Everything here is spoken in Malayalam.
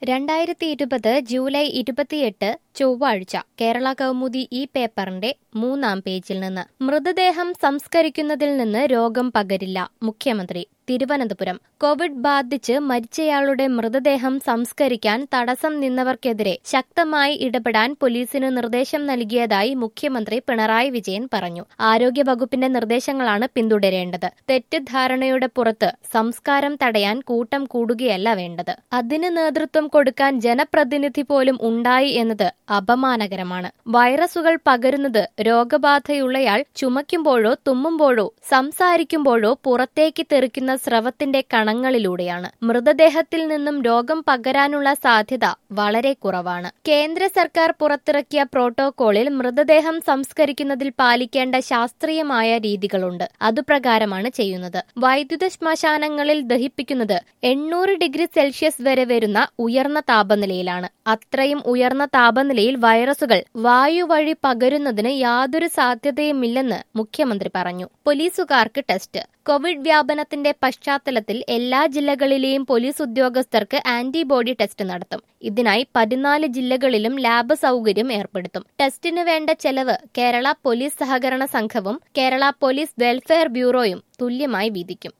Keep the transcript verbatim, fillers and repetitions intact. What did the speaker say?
രണ്ടായിരത്തി ഇരുപത് ജൂലൈ ഇരുപത്തിയെട്ട് ചൊവ്വാഴ്ച കേരള കൗമുദി ഈ പേപ്പറിന്റെ മൂന്നാം പേജിൽ നിന്ന് മൃതദേഹം സംസ്കരിക്കുന്നതിൽ നിന്ന് രോഗം പകരില്ല മുഖ്യമന്ത്രി തിരുവനന്തപുരം കോവിഡ് ബാധിച്ച് മരിച്ചയാളുടെ മൃതദേഹം സംസ്കരിക്കാൻ തടസ്സം നിന്നവർക്കെതിരെ ശക്തമായി ഇടപെടാൻ പോലീസിന് നിർദ്ദേശം നൽകിയതായി മുഖ്യമന്ത്രി പിണറായി വിജയൻ പറഞ്ഞു. ആരോഗ്യവകുപ്പിന്റെ നിർദ്ദേശങ്ങളാണ് പിന്തുടരേണ്ടത്. തെറ്റിദ്ധാരണയുടെ പുറത്ത് സംസ്കാരം തടയാൻ കൂട്ടം കൂടുകയല്ല വേണ്ടത്. അതിന് നേതൃത്വം കൊടുക്കാൻ ജനപ്രതിനിധി പോലും ഉണ്ടായി എന്നത് അപമാനകരമാണ്. വൈറസുകൾ പകരുന്നത് രോഗബാധയുള്ളയാൾ ചുമയ്ക്കുമ്പോഴോ തുമ്മുമ്പോഴോ സംസാരിക്കുമ്പോഴോ പുറത്തേക്ക് തെറിക്കുന്ന സ്രവത്തിന്റെ കണങ്ങളിലൂടെയാണ്. മൃതദേഹത്തിൽ നിന്നും രോഗം പകരാനുള്ള സാധ്യത വളരെ കുറവാണ്. കേന്ദ്ര സർക്കാർ പുറത്തിറക്കിയ പ്രോട്ടോകോളിൽ മൃതദേഹം സംസ്കരിക്കുന്നതിൽ പാലിക്കേണ്ട ശാസ്ത്രീയമായ രീതികളുണ്ട്. അതുപ്രകാരമാണ് ചെയ്യുന്നത്. വൈദ്യുത ശ്മശാനങ്ങളിൽ ദഹിപ്പിക്കുന്നത് എണ്ണൂറ് ഡിഗ്രി സെൽഷ്യസ് വരെ വരുന്ന ഉയർന്ന താപനിലയിലാണ്. അത്രയും ഉയർന്ന താപനിലയിൽ വൈറസുകൾ വായു വഴി പകരുന്നതിന് യാതൊരു സാധ്യതയുമില്ലെന്ന് മുഖ്യമന്ത്രി പറഞ്ഞു. പോലീസുകാർക്ക് ടെസ്റ്റ്. കോവിഡ് വ്യാപനത്തിന്റെ പശ്ചാത്തലത്തിൽ എല്ലാ ജില്ലകളിലെയും പോലീസ് ഉദ്യോഗസ്ഥർക്ക് ആന്റിബോഡി ടെസ്റ്റ് നടത്തും. ഇതിനായി പതിനാല് ജില്ലകളിലും ലാബ് സൗകര്യം ഏർപ്പെടുത്തും. ടെസ്റ്റിന് വേണ്ട ചെലവ് കേരള പോലീസ് സഹകരണ സംഘവും കേരള പോലീസ് വെൽഫെയർ ബ്യൂറോയും തുല്യമായി വീതിക്കും.